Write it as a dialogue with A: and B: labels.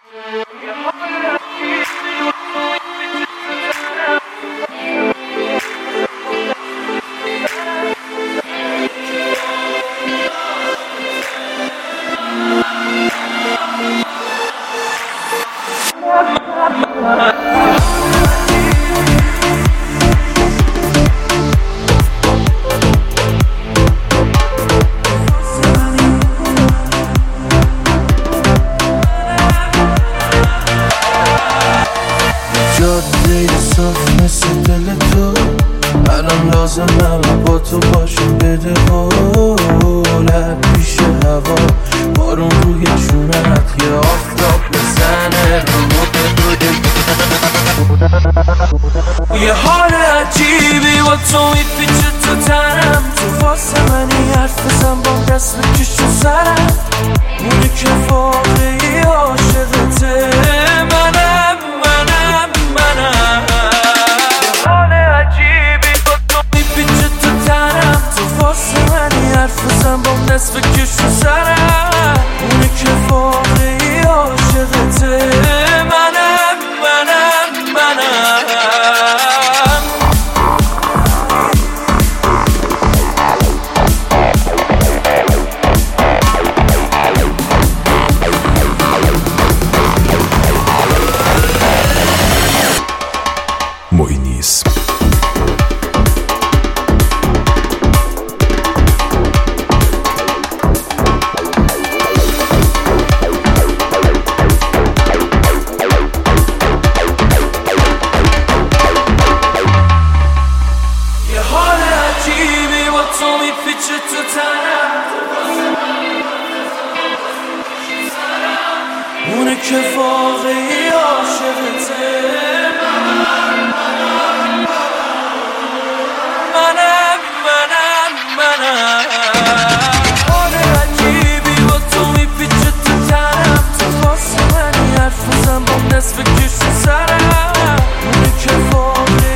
A: جاده صاف مثل دل تو الان لازمم با تو باشم بده قول پیش هوا بارون روی چونت یه آفتاب بزنه یه حال عجیبی با تو میپیچه تو تنم تو واسه منی حرف بزن با دست بکش تو سرم اونی که واقعی عاشقته منم یه حال عجیبی با تو میپیچه تو تنم تو واسه منی حرف بزن با دست بکش تو سرم اونی که واقعی عاشقته
B: معینیسم.
A: یه حال عجیبی با تو میپیچه تو تنم اونه که واقعی عاشقته حال عجیبی با تو میپیچه تو تنم تو واسه منی حرف بزن با دست بکش تو سرم اونه که واقعی